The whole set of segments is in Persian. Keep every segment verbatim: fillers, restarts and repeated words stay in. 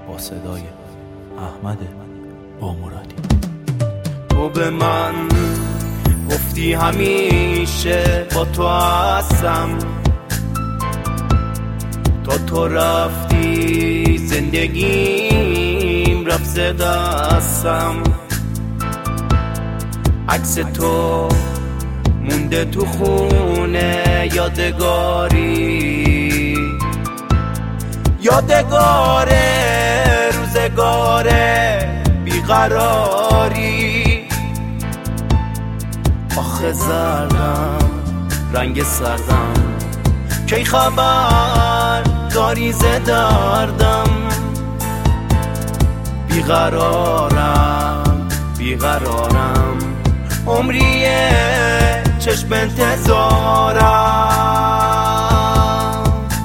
با صدای احمد بامرادی. تو به من گفتی همیشه با تو هستم، تا تو رفتی زندگیم رفت ز دستم. عکس تو مونده تو خونه یادگاری، یادگار روزگار بیقراری. آخه زردم رنگ سردم، کی خبر داری ز دردم. بیقرارم بیقرارم، عمریه چشم انتظارم.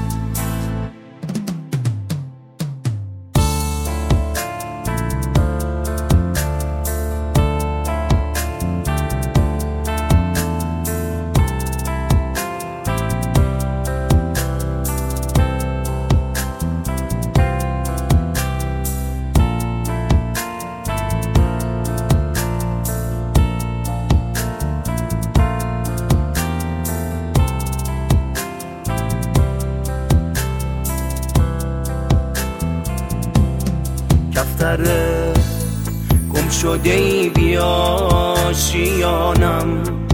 کفتره گم شده ای بیا شیانم،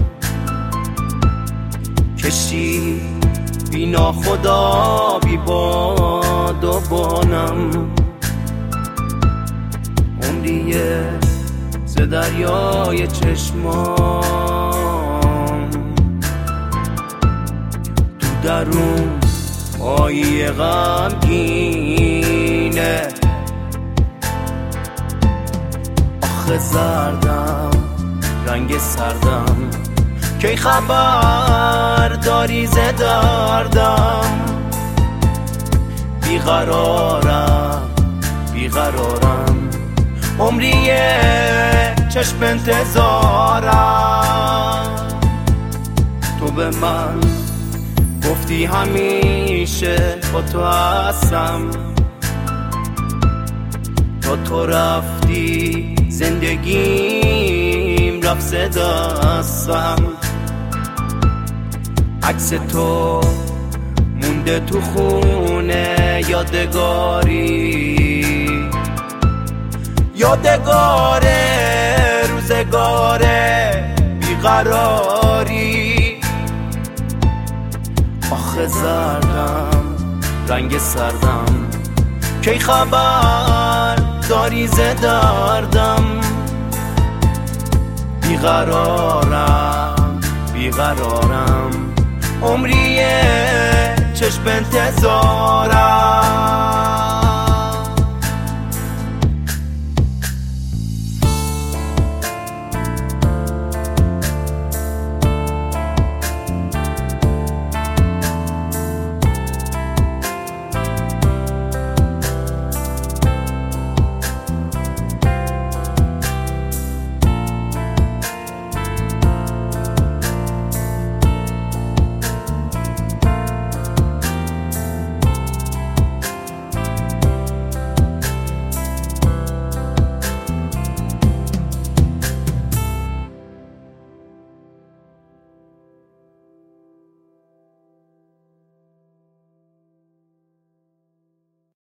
کشی بینا خدا بی باد و بانم. عمریه ز دریای چشمام، تو درون آیه غمگینه. آخه زردم رنگ سردم، کی خبر داری ز دردم. بیقرارم بیقرارم، عمریه چشم انتظارم. تو به من گفتی همیشه با تو هستم، تا تو رفتی زندگیم رفت ز دستم. عکس تو مونده تو خونه یادگاری، یادگار روزگار بیقراری. آخه زردم رنگ سردم، کی خبر داری ز دردم. بیقرارم بیقرارم، عمریه چشم انتظارم.